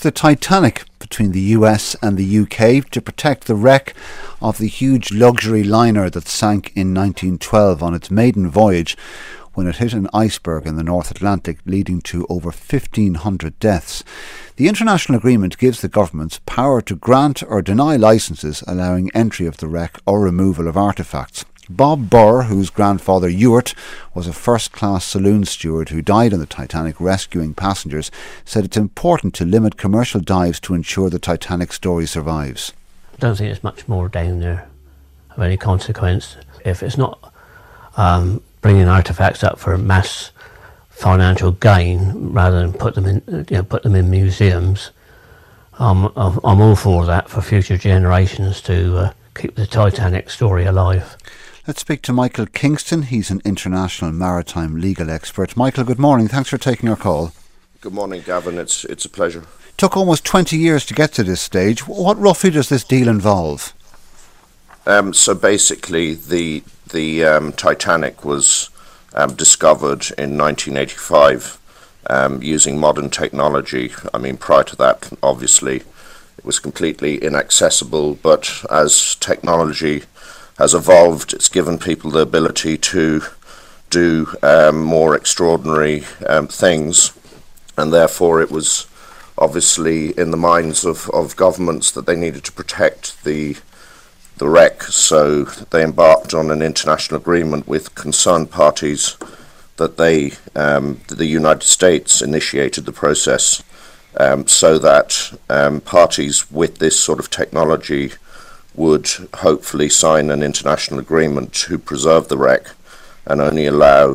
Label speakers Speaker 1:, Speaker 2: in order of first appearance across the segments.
Speaker 1: the Titanic between the US and the UK to protect the wreck of the huge luxury liner that sank in 1912 on its maiden voyage when it hit an iceberg in the North Atlantic, leading to over 1,500 deaths. The international agreement gives the governments power to grant or deny licences allowing entry of the wreck or removal of artefacts. Bob Burr, whose grandfather Ewart was a first-class saloon steward who died on the Titanic rescuing passengers, said it's important to limit commercial dives to ensure the Titanic story survives.
Speaker 2: I don't think there's much more down there of any consequence. If it's not bringing artefacts up for mass financial gain rather than put them in museums, I'm all for that for future generations to keep the Titanic story alive.
Speaker 1: Let's speak to Michael Kingston. He's an international maritime legal expert. Michael, good morning. Thanks for taking our call.
Speaker 3: Good morning, Gavin. It's a pleasure.
Speaker 1: It took almost 20 years to get to this stage. What roughly does this deal involve?
Speaker 3: So basically, the Titanic was discovered in 1985 using modern technology. I mean, prior to that, obviously, it was completely inaccessible. But as technology has evolved, it's given people the ability to do more extraordinary things, and therefore it was obviously in the minds of governments that they needed to protect the wreck. So they embarked on an international agreement with concerned parties that the United States initiated the process so that parties with this sort of technology would hopefully sign an international agreement to preserve the wreck and only allow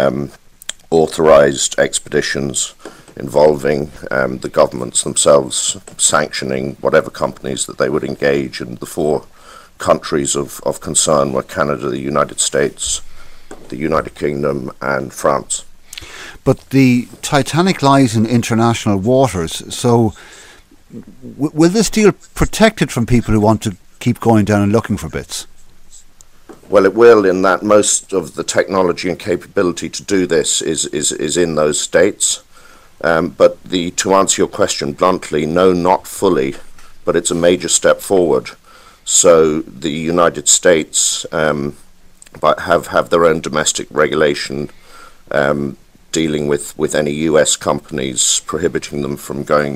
Speaker 3: authorised expeditions involving the governments themselves sanctioning whatever companies that they would engage. And the four countries of concern were Canada, the United States, the United Kingdom and France.
Speaker 1: But the Titanic lies in international waters, so will this deal protect it from people who want to keep going down and looking for bits?
Speaker 3: Well, it will, in that most of the technology and capability to do this is in those states. But to answer your question bluntly, no, not fully, but it's a major step forward. So the United States have their own domestic regulation dealing with any US companies, prohibiting them from going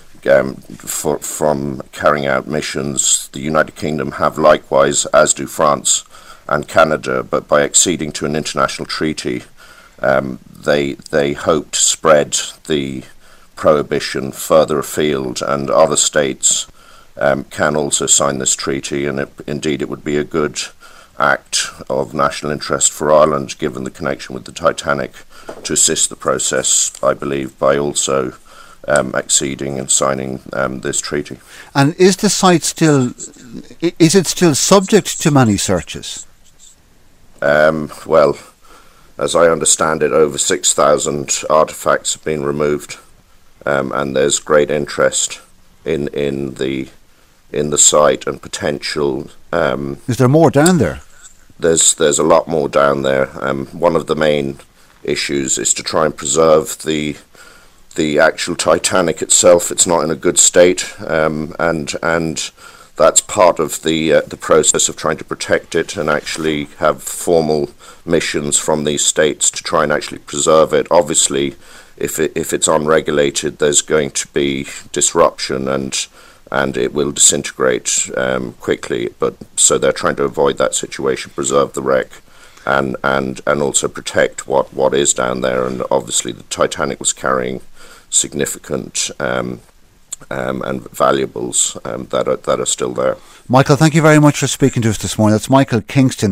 Speaker 3: from carrying out missions. The United Kingdom have likewise, as do France and Canada, but by acceding to an international treaty, they hope to spread the prohibition further afield, and other states can also sign this treaty, and indeed it would be a good act of national interest for Ireland, given the connection with the Titanic, to assist the process, I believe, by also acceding and signing this treaty.
Speaker 1: And is the site still subject to many searches?
Speaker 3: Well, as I understand it, over 6,000 artefacts have been removed, and there's great interest in the site and potential.
Speaker 1: Is there more down there?
Speaker 3: There's a lot more down there. One of the main issues is to try and preserve the actual Titanic itself. It's not in a good state, and that's part of the process of trying to protect it and actually have formal missions from these states to try and actually preserve it. Obviously, if it's unregulated, there's going to be disruption and it will disintegrate quickly. But so they're trying to avoid that situation, preserve the wreck, and also protect what is down there. And obviously, the Titanic was carrying significant and valuables that are still there.
Speaker 1: Michael, thank you very much for speaking to us this morning. That's Michael Kingston.